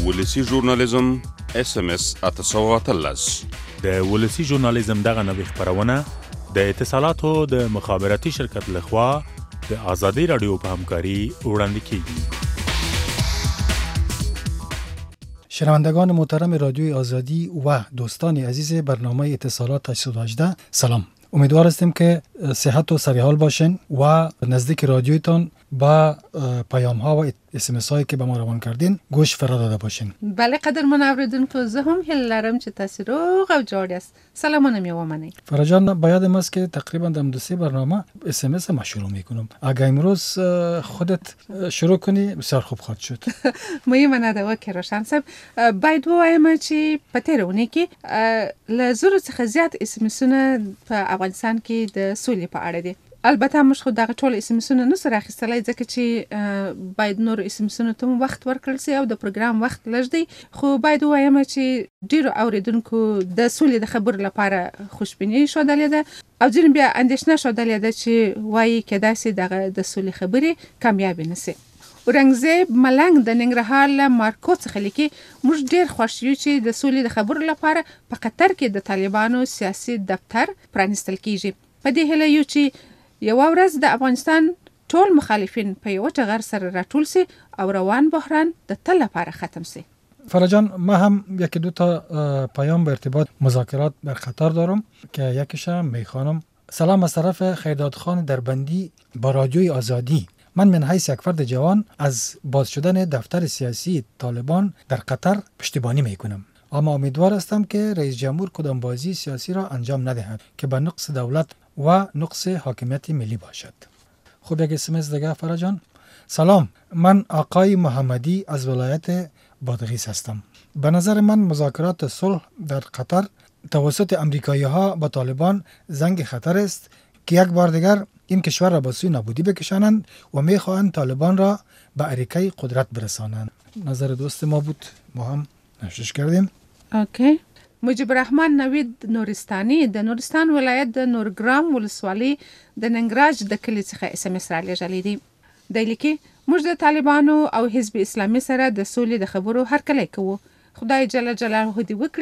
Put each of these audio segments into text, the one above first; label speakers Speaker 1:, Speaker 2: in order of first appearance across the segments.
Speaker 1: ولسی ژورنالیزم SMS 813
Speaker 2: د ولسی ژورنالیزم دغه نوې خبرونه د اتصالاتو د مخابراتي شرکت لخوا د آزادی رادیو په همکاري وړاندې کیږي.
Speaker 3: شنوندگان محترم رادیوی آزادی و دوستان عزیز برنامه اتصالات 818 سلام. امیدوار هستیم که صحت و سریحال باشین و نزدیک رادیویتان با پیام ها و SMS هایی که به ما روان کردین گوش فرا داده باشین.
Speaker 4: بله قدرمن اوریدونکو، زه هم هیله لرم چې تاسو روغ او جوړ یاست. سلامونه می ومنئ.
Speaker 3: فرجان، باید است که تقریبا در دو سه برنامه SMS ما شروع میکنم. اگه امروز خودت شروع کنی بسیار خوب خواهد شد.
Speaker 4: مهمه ده که روشن صاحب، باید وایم چې په تیرونه کې له زرو څخه زیات SMS-ونه په افغانستان کې د سولې په اړه دي. البته موږ خو دغه ټول SMS-ونه نه سره اخیستلای، ځکه چې باید نور SMS-ونه ته وخت ورکړل شي او د پروګرام وخت لږ دی. خو باید وایم چې ډیرو اوریدونکو د سولې د خبرو لپاره خوشبیني ښودلې ده او ځینې بیا اندېښنه ښودلې ده چې وایي کېدای شي دغه د سولې خبرې کامیابې نه شي. اورنګزیب ملنګ د ننګرهار له مارکو څخه لیکي، موږ ډیر خوښ یو چې د سولې د خبرو لپاره په قطر کې د طالبانو سیاسي دفتر پرانیستل کیږي. په دې هیله یو چې یو ورځ د افغانستان ټول مخالفین په یو ټغر سره راټول سي او روان بحران د تل لپاره ختم سي.
Speaker 3: فرجان، ما هم یکی دو تا پیام به ارتباط مذاکرات بر خطر دارم که یکیش میخوانم. سلام از طرف خیرداد خان دربندی با رادیوی آزادی. من من حیث یک فرد جوان از باز شدن دفتر سیاسی طالبان در قطر پشتیبانی میکنم، اما امیدوار هستم که رئیس جمهور کدام بازی سیاسی را انجام ندهد که به نقص دولت و نقص حاکمیت ملی باشد. خوب، یک اسمس دیگه فرجان. سلام، من آقای محمدی از ولایت بادغیس هستم. به نظر من مذاکرات صلح در قطر توسط امریکایی ها با طالبان زنگ خطر است که یک بار دیگر این کشور را به سوی نابودی بکشانند و میخواهند طالبان را به اریکه قدرت برسانند. نظر دوست ما بود، ما هم نشش کردیم.
Speaker 4: اوکی. مجيب الرحمن نوید نورستاني د نورستان ولایت د نورګرام ولسوالۍ د ننګراج د کلي څخه SMS را لېږلی دی. دی لیکي، موږ د طالبانو او حزب اسلامي سره د سولې د خبرو هرکلی کوو. خدای جل جلاله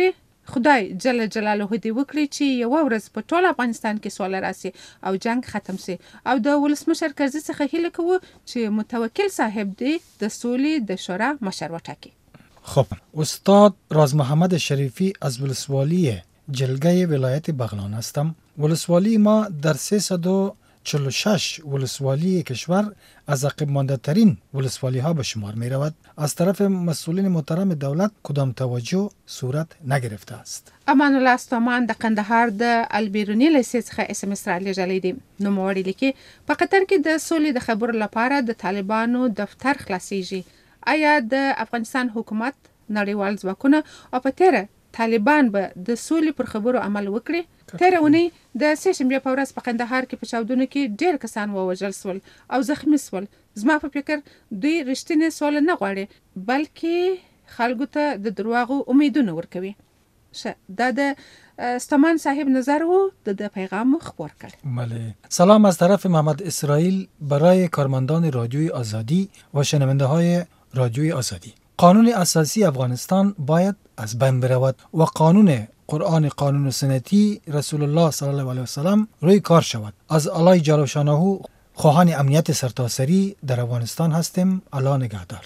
Speaker 4: دې وکړي چې یوه ورځ په ټول افغانستان کې سوله راسي او جنگ ختم سي، او د ولسمشر کرزي څخه هیله کوو چې متوکل صاحب دې د سولې د شورا مشر وټاکي.
Speaker 3: خب، استاد راز محمد شریفی از ولسوالی جلگه ولایت بغلان هستم. ولسوالی ما در 346 ولسوالی کشور از عقب مانده ترین ولسوالی ها به شمار می رود. از طرف مسئولین محترم دولت کدام توجه صورت نگرفته است.
Speaker 4: امان الله استامان د قندهار د البیرونی لیسې څخه SMS را لېږلی دی. نوموړی لیکي، په قطر کې د سولې د خبرو لپاره د طالبانو دفتر خلاصیږي. آیا د افغانستان حکومت، نړیوال ځواکونه او په تیره طالبان به د سولې پر خبرو عمل وکړي؟ تیره اونۍ د سه شنبې په ورځ په قندهار کې په چاودنو کې ډېر کسان ووژل سول او زخمي سول. زما په فکر دوی رښتینې سوله نه غواړي، بلکې خلکو ته د دروغو امیدونه ورکوي. دا د استمان صاحب نظر و، د پیغام خبر کرد.
Speaker 3: بله. سلام از طرف محمد اسرائیل برای کارمندان رادیوی آزادی و شنونده های رادیوی آزادی. قانون اساسی افغانستان باید از بین برود و قانون قرآن، قانون سنتی رسول الله صلی الله علیه و سلم روی کار شود. از الله جل شانه خواهان امنیت سرتاسری در افغانستان هستیم. الله نگهدار.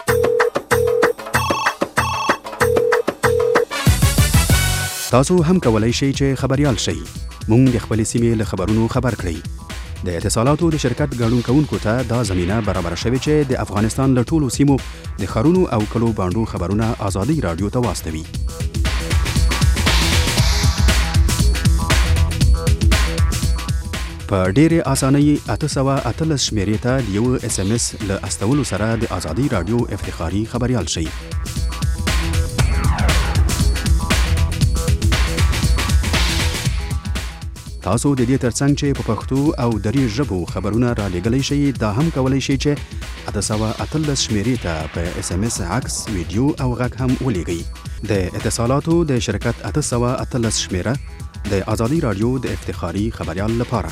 Speaker 5: تاسو هم کولای شئ چې خبريال شئ. مونږ د خپل سیمې له خبرونو خبر کړئ. د اتصالاتو د شرکت ګډون کوونکو ته دا زمينه برابر شوې چې د افغانستان له ټولو سیمو د خارونو او کلو باندو خبرونه آزادي رادیو ته واستوي. په ډېرې اسانۍ 813 شمیرې ته د یو SMS له استولو سره د آزادي رادیو افتخاري خبريال شئ. تاسو د دې ترڅنګ چې په پښتو او دري ژبو خبرونه را لېږلی شئ، دا هم کولی شئ چې 813 شمیرې ته په SMS عکس، ویډیو او غږ هم ولېږئ. د اتصالاتو د شرکت 813 شمیره د آزادي رادیو د افتخاري خبريال لپاره.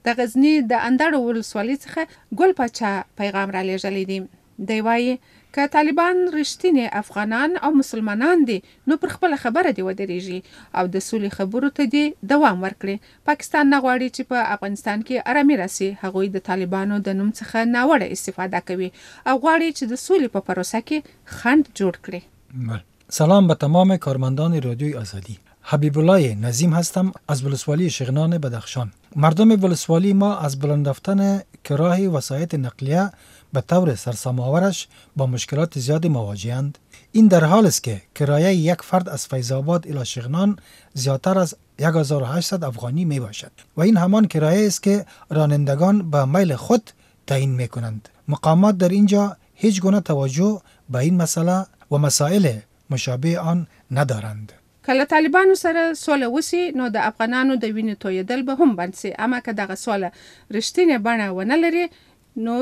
Speaker 4: د غزنی د اندړ ولسوالۍ څخه ګل پاچا پیغام را لېږلی دی. دی وایي که طالبان رښتینې افغانان او مسلمانان دي نو پر خپل خبره دی ودرېږي او د سولې خبرو ته دی دوام ورکړي. پاکستان نه غواړي چې په افغانستان کې آرامي راسي. هغوی د طالبانو د نوم څخه ناوړه استفاده کوي او غواړي چې د سولې په پروسه کې خنډ جوړ کړي.
Speaker 3: سلام به تمام کارمندان رادیوی آزادی. حبیب الله نظیم هستم از ولسوالی شغنان بدخشان. مردم ولسوالی ما از بلند رفتن کراه وسایط نقلیه به طور سرسام‌آورش با مشکلات زیادی مواجه‌اند. این در حال است که کرایه یک فرد از فیض‌آباد الی شغنان زیادتر از 1800 افغانی می باشد و این همان کرایه است که رانندگان به میل خود تعیین می کنند. مقامات در اینجا هیچ گونه توجه به این مسئله و مسائل مشابه آن ندارند.
Speaker 4: کله طالبانو سره سوله وسی نو د افغانانو د وینې تویدل به هم بند سي. اما که دغه سوله رښتینې بڼه ونه لري نو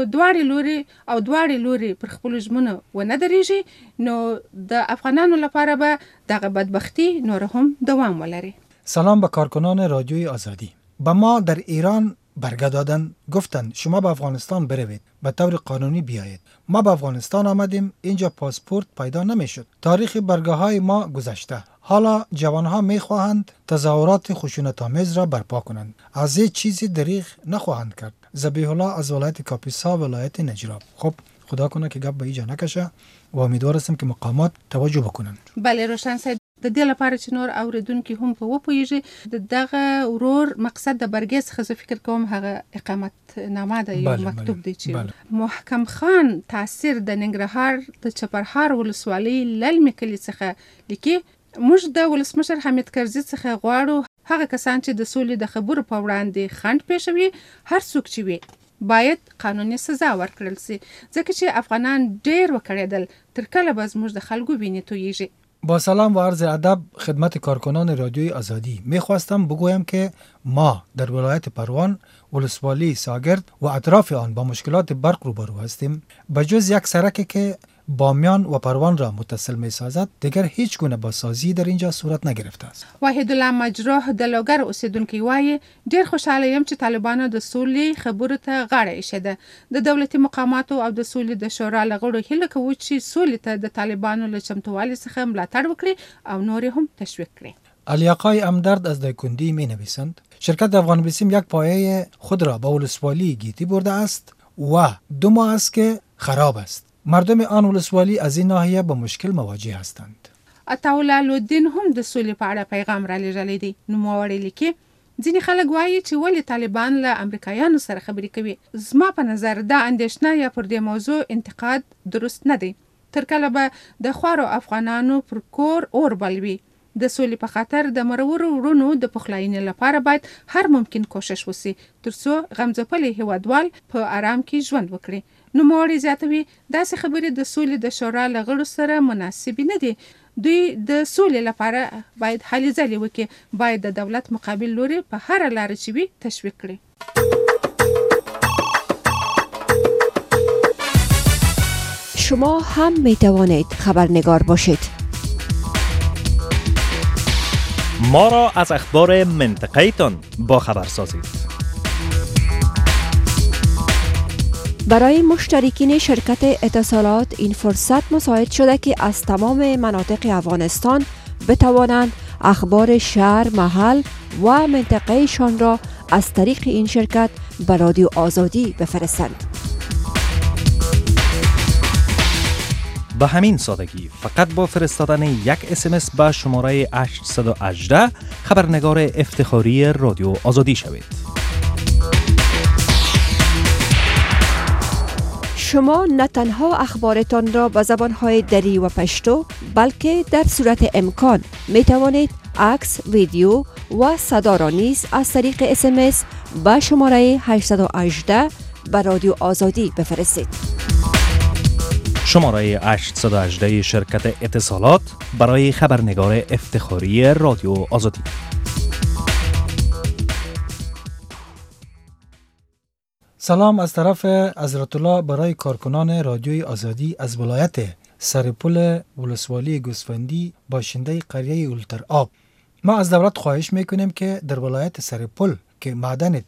Speaker 4: دواړې لوري پر خپلو ژمنو ونه درېږي نو د افغانانو لپاره به دغه بدبختی نور هم دوام ولري.
Speaker 3: سلام به کارکنان رادیوی آزادی. به ما در ایران برگه دادن، گفتن شما به افغانستان بروید، به طور قانونی بیایید. ما به افغانستان آمدیم، اینجا پاسپورت پیدا نمیشد. تاریخ برگه های ما گذشته. حالا جوانها میخواهند تظاهرات خشونت‌آمیز را برپا کنند. از هیچ چیزی دریغ نخواهند کرد. ذبیح الله از ولایت کاپیسا ولایت نجراب. خب خدا کنه که گپ به اینجا نکشه و امیدوار هستم که مقامات توجه بکنند.
Speaker 4: بله روشن صاحب، د دې لپاره چې نور اوریدونکو هم په وپوهیږي دغه ورور مقصد د برګې څخه زه فکر کوم هغه اقامت نامه ده یو مکتوب دی چې محکم خان تاثیر د ننګرهار د چپرهار ولسوالۍ للمې کلي څخه لیکي موږ د ولسمشر حمید کرزي څخه غواړو هغه کسان چې د سولې د خبرو په وړاندې خنډ پېښوي هر څوک چې وي باید قانوني سزا ورکړل سي ځکه چې افغانان ډېر وکړېدل تر کله به زموږ د خلکو وینې تویېږي.
Speaker 3: با سلام و عرض ادب خدمت کارکنان رادیوی آزادی. میخواستم بگویم که ما در ولایت پروان ولسوالی ساگرد و اطراف آن با مشکلات برق روبرو هستیم. بجز یک سرکی که بامیان و پروان را متصل می سازد دیگر هیچ گونه بازسازی در اینجا صورت نگرفته است.
Speaker 4: واحد الله مجروح د لوګر اوسیدونکو وایي ډیر خوشاله یم چې طالبانو د سولې خبرو ته غاړه ایښې ده. د دولتي مقاماتو او د سولې د شورا له غړو هیله کوو چې سولې ته د طالبانو له چمتووالي څخه ملاتړ وکړي او نور هم تشویق کړي.
Speaker 3: علیاقای امدرد از دایکندی می نویسند شرکت افغان بیسیم یک پایه خود را با ولسوالی گیتی برده است و 2 ماه است که خراب است. مردم آن ولسوالی از این ناحیه با مشکل مواجه هستند.
Speaker 4: عطاالله لودین هم د سولې په اړه پیغام را لېږلی دی. نوموړی لیکي ځینې خلک وایي چې ولې طالبان له امریکایانو سره خبرې کوي. زما په نظر دا اندېښنه یا پر دې موضوع انتقاد درست نه دی. تر کله به د خوارو افغانانو پر کور اور بل وي. د سولې په خاطر د مرورو وروڼو د پخلاینې لپاره باید هر ممکن کوشش وسی ترڅو غمځپلي هیوادوال په آرام کې ژوند وکړي. نوموړی زیاتوي داسې خبرې د سولې د شورا له غړو سره مناسبې نه دي. دوی د سولې لپاره باید هلې ځلې وکړي. باید د دولت مقابل لوري په هره لاره چې وي تشویق کړي.
Speaker 6: شما هم می توانید خبرنگار باشید.
Speaker 7: ما را از اخبار منطقه تان با خبر سازید.
Speaker 6: برای مشترکین شرکت اتصالات این فرصت مساعد شده که از تمام مناطق افغانستان بتوانند اخبار شهر، محل و منطقهشان را از طریق این شرکت به رادیو آزادی بفرستند.
Speaker 7: به همین سادگی فقط با فرستادن یک اسمس به شماره 818 خبرنگار افتخاری رادیو آزادی شوید.
Speaker 6: شما نه تنها اخبارتان را به زبانهای دری و پشتو بلکه در صورت امکان می توانید عکس، ویدیو و صدا را نیز از طریق اسمس به شماره 818 به رادیو آزادی بفرستید.
Speaker 7: شماره 818 شرکت اتصالات برای خبرنگار افتخاری رادیو آزادی.
Speaker 3: سلام از طرف حضرت الله برای کارکنان رادیوی آزادی از ولایت سرپل ولسوالی گوسفندی باشنده قریه اولتر آب. ما از دولت خواهش میکنیم که در ولایت سرپل که معدن تیل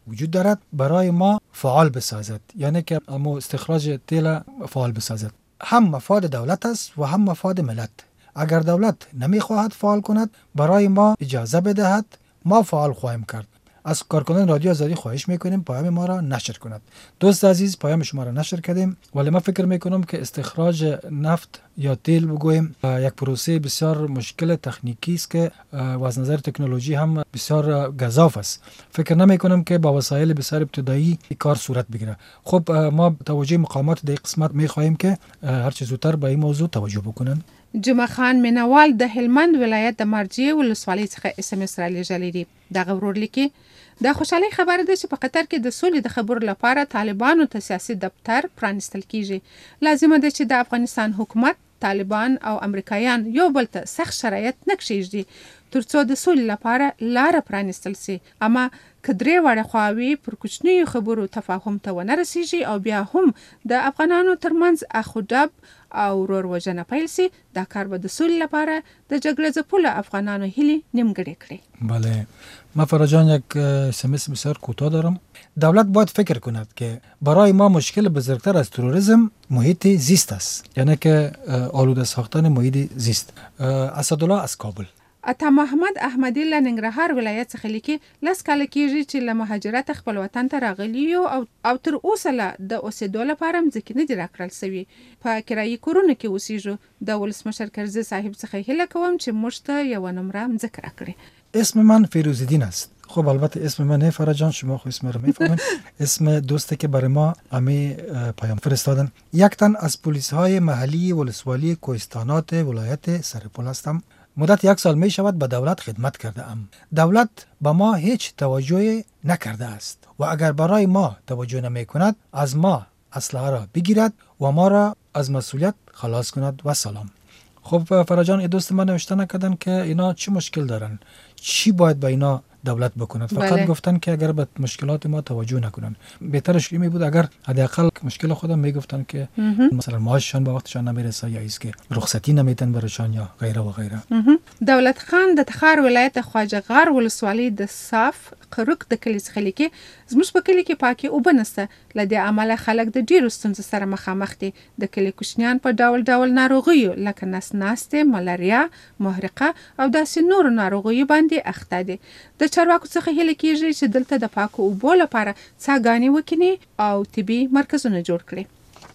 Speaker 3: وجود دارد برای ما فعال بسازد، یعنی که ما استخراج تیل فعال بسازد. هم مفاد دولت است و هم مفاد ملت. اگر دولت نمیخواهد فعال کند برای ما اجازه بدهد، ما فعال خواهیم کرد. از کارکنان رادیو آزادی خواهش میکنیم پیام ما را نشر کند. دوست عزیز پیام شما را نشر کردیم، ولی من فکر میکنم که استخراج نفت یا تیل بگویم یک پروسه بسیار مشکل تکنیکی است که و از نظر تکنولوژی هم بسیار گزاف است. فکر نمی کنم که با وسایل بسیار ابتدایی کار صورت بگیره. خب ما توجه مقامات در قسمت می خواهیم که هر چه زودتر به این موضوع توجه بکنن.
Speaker 4: جمعه خان مینوال د هلمند ولایت د مرجع ولسوالۍ څخه SMS را لېږلی دی. دغه ورور لیکي د خوشحالۍ خبره ده چې په قطر کې د سولې د خبرو لپاره طالبانو ته سیاسي دفتر پرانیستل کیږي. لازمه ده چې د افغانستان حکومت، طالبان او امریکایان یو بل ته سخت شرایط نه کښیږدي ترڅو د سولې لپاره لاره پرانیستل سي. اما که درې واړه خواوې پر کوچنیو خبرو تفاهم ته ونه رسیږي او بیا هم د افغانانو ترمنځ اخوډب او ورور وژنه پیل سي، دا کار به د سولې لپاره د جګړې ځپلو افغانانو هیلې نیمګړې کړي.
Speaker 3: بله، ما فراجان یک SMS بسیار کوتاه دارم. دولت باید فکر کند که برای ما مشکل بزرگتر از تروریسم محیط زیست است، یعنی که آلوده ساختن محیط زیست. اسدالله از کابل.
Speaker 4: عطا محمد احمدی له ننګرهار ولایت څخه لیکي 10 کاله کېږي چې له مهاجرت خپل وطن ته راغلي یو او تر اوسه له د اوسېدو لپاره مځکې نه دي راکړل سوي. په کرایي کورونو کې اوسېږو. د ولسمشر کرزي صاحب څخه هیله کوم چې موږ ته یوه نمره مځکه راکړي.
Speaker 3: اسم من فیروزالدین است. خب البته اسم من نه فرجان، شما خو اسم رو میفهمین. اسم دوسته که برای ما همه پیام فرستادن. یک تن از پلیس های محلی ولسوالی کوهستانات ولایت سرپل هستم. مدت 1 سال می شود به دولت خدمت کرده ام. دولت به ما هیچ توجه نکرده است و اگر برای ما توجه نمی کند از ما اسلحه را بگیرد و ما را از مسئولیت خلاص کند و سلام. خب فرجان، این دوست من نوشته نکردن که اینا چی مشکل دارن، چی باید با اینا دولت بکند. فقط گفتن که اگر به مشکلات ما توجه نکنن. بهترش می بود اگر حداقل مشکل خودم میگفتن که مثلا معاششان به وقتشان نمیرسه یا ایست که رخصتی نمیتن برشان یا غیره و غیره.
Speaker 4: دولت خان د تخار ولایت خواجه غار ولسوالۍ د صاف قرق د کلي څخه لیکي زموږ په کلي کې پاکي اوبه نشته. له دې امله خلک د ډیرو ستونزو سره مخامخ دي. د کلي کوچنیان په ډول ډول ناروغیو لکه نس ناستې، ملاریا، محرقه او داسې نورو ناروغیو باندې اخته دي. د چارواکو څخه هیله کیږي چې دلته د پاکو اوبو لپاره څاګانې وکړي او طبي مرکزونه جوړ کړي.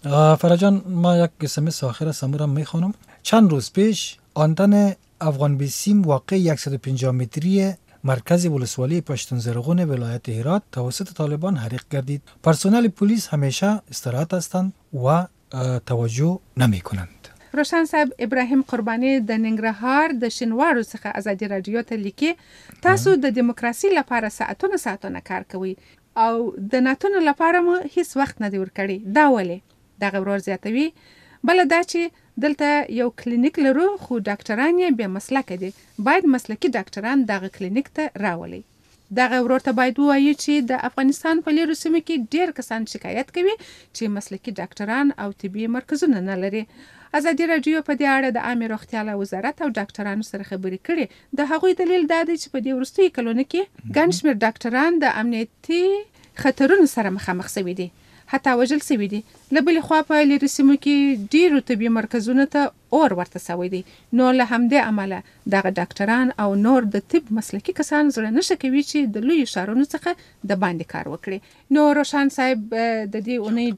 Speaker 3: فرجان، ما یک SMS آخر سمورم میخوانم. چند روز پیش آنتن افغان بیسیم واقع 150 متری مرکز ولسوالی پشتون زرغون ولایت هرات توسط طالبان حریق گردید. پرسنل پلیس همیشه استراحت هستند و توجه نمی کنند.
Speaker 4: روشن صاحب ابراهیم قربانی د ننګرهار د شینوارو څخه ازادي رادیو ته لیکي تاسو د دیموکراسي لپاره ساعتونه کار کوي او د ناتونو لپاره مو هیڅ وخت نه دی ورکړی. دا ولې؟ دغه ورور زیاتوي بل دا چې دلته یو کلینیک لرو خو ډاکټران یې بې مسلکه دي. باید مسلکي ډاکټران دغه کلینیک ته راولي. دغه ورور ته باید ووایي چې د افغانستان په لیرو سیمو کې ډېر کسان شکایت کوي چې مسلکي ډاکټران او طبي مرکزونه نه لري. ازادي راډیو په دې اړه د عامه روغتیا له وزارت او ډاکټرانو سره خبرې کړې. د هغوی دلیل دا دی چې په دې وروستیو کلونو کې ګڼ شمېر ډاکټران د امنیتي خطرونو سره مخامخ شوي دي، حتی وژل شوي دي. له بلې خوا په لیرې سیمو کې ډېرو طبي مرکزونو ته اور ورته شوی دی. نو له همدې امله دغه ډاکټران او نور د طب مسلکي کسان زړه نشه کوي چې د لویو ښارونو څخه د باندې کار وکړي. نو روشن صاحب د دې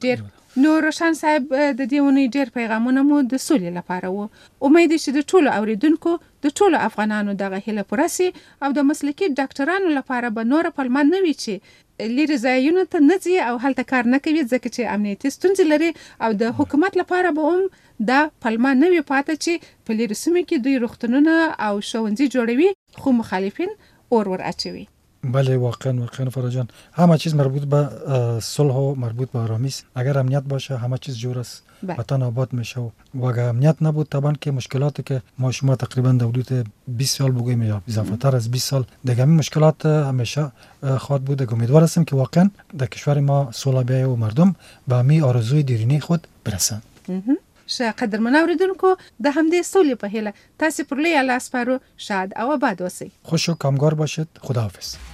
Speaker 4: اونۍ ډېر پیغامونه مو د سولې لپاره وو. امید چې د ټولو اوریدونکو د ټولو افغانانو دغه هیله پوره سي او د مسلکي ډاکټرانو لپاره به نوره پلمه نه وي چې لیرې ځایونو ته نه ځي او هلته کار نه کوي ځکه چې امنیتي ستونزې لري، او د حکومت لپاره به هم دا پلمه نه وي پاته چې په لیرې سیمو کې دوی روغتونونه او ښوونځي جوړوي خو مخالفین اور ور اچوي.
Speaker 3: بله، واقعا فرجان، همه چیز مربوط به صلح و مربوط به آرامی است. اگر امنیت باشه همه چیز جور است، وطن آباد میشه. و اگر امنیت نبود طبعا که مشکلاتی که ما شما تقریبا در حدود 20 سال بگوییم یا اضافه تر از 20 سال دیگه همین مشکلات همیشه خواهد بود. امیدوار هستم که واقعا در کشور ما صلح بیاید و مردم به همین آرزوی دیرینه خود برسند.
Speaker 4: قدرمن اوریدونکو، د همدې سولې په هیله تاسو پر لوی الله سپارو. شاد او آباد اوسئ.
Speaker 3: خوش و کامگار باشید. خداحافظ.